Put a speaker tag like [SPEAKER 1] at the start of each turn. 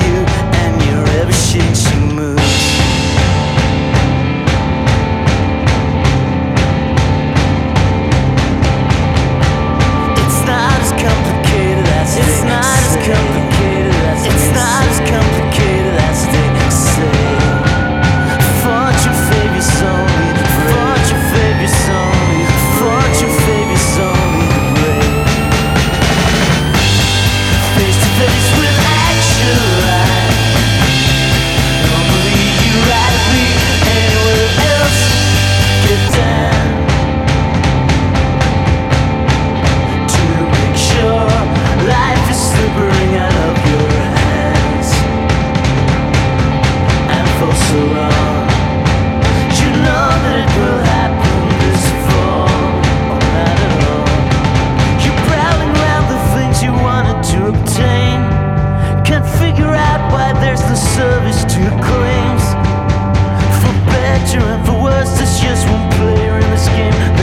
[SPEAKER 1] you and your ever-changing moods. It's not as complicated as it's not as complicated as it's not as complicated as they say. Fortune favors only the brave. Fortune favors only. Fortune favors only the brave. Face to face with actual life. Normally you rather be anywhere else. Get down to make sure life is slipping out of your hands and for so long. You know that it will happen this fall, or not at all. You're prowling around the things you wanted to obtain. Can't figure out why there's no service to your claims. For better and for worse, there's just one player in this game.